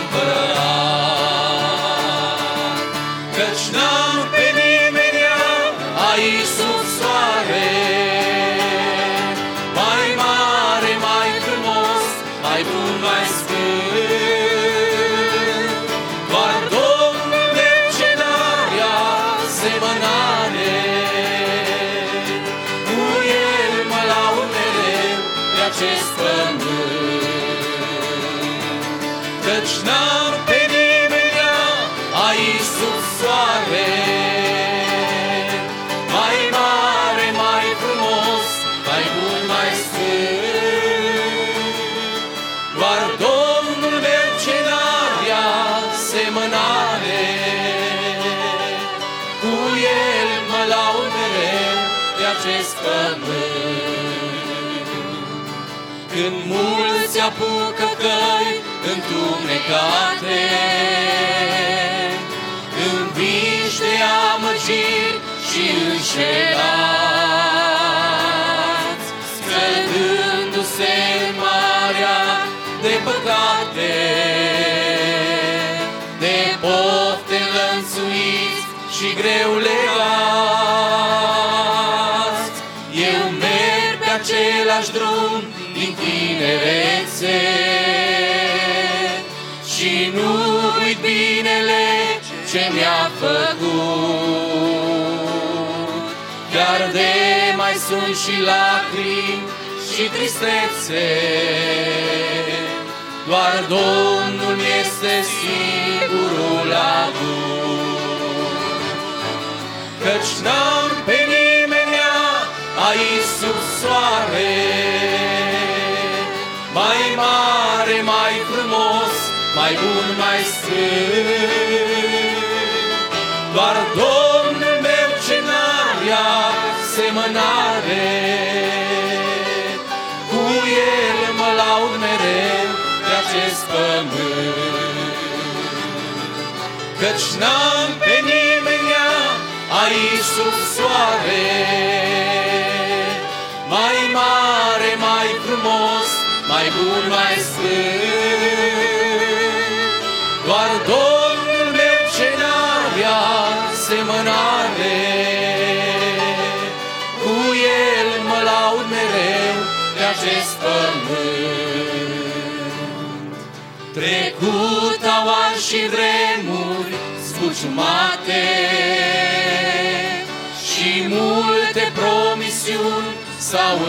împărat. Căci n-am pe nimeni aici sub soare, mai mare, mai frumos, mai bun, mai sfânt. Doar Domnul meu ce n-are asemănare, cu El mă laud mereu pe acest pământ. Căci n-am pe nimeni aici sub soare, mai mare, mai frumos, mai bun, mai sfânt. Doar Domnul meu ce n-are asemănare, cu El mă laud mereu pe acest pământ. Când mulți apucă căi întunecate, învinși de amăgiri și înșelați, scădându-se în marea de păcate, de pofte înlănțuiți și greu legați, eu merg pe același drum din tinerețe și nu uit binele ce mi-a făcut. Chiar de mai sunt și lacrimi și tristețe, doar Domnul mi-este singurul avut. Căci n-am pe nimeni aici sub soare, mai mare, mai frumos, mai bun, mai sfânt. Doar Domnul meu ce n-are asemănare, cu El mă laud mereu pe acest pământ. Căci n-am pe nimeni aici sub soare, mai mare, mai frumos, mai bun, mai sfânt. Doar Domnul meu ce n-are asemănare, cu El mă laud mereu pe acest pământ. Trecut au ani și vremuri zbuciumate și multe promisiuni s-au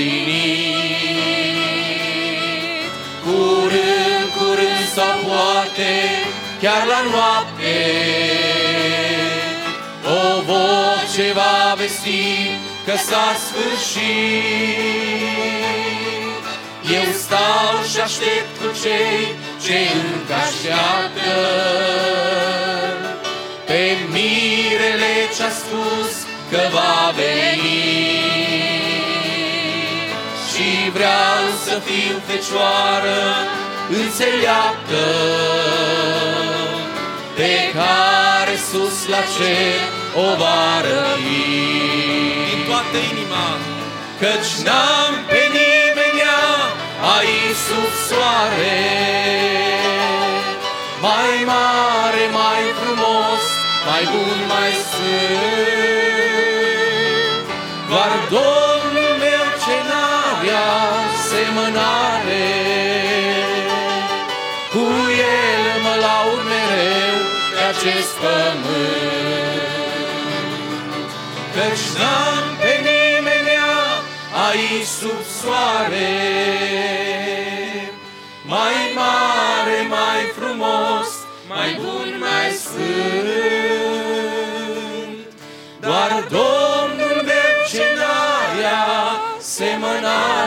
împlinit. Curând, curând sau poate chiar la noapte, o voce va vesti că s-a sfârșit. Eu stau și aștept cu cei ce încă așteaptă pe mirele ce-a spus că va veni. Și vreau să fiu fecioară înțeleaptă, pe care sus la cer o va răpi. Din toată inima, căci n-am pe nimeni aici sub soare, mai mare, mai frumos, mai bun, mai sfânt. Doar Domnul meu ce n-are asemănare, cu El mă laud mereu pe acest pământ. Căci n-am pe nimeni aici sub soare, mai mare, mai frumos, mai bun, mai sfânt. Doar Domnul meu ce n-are asemănare,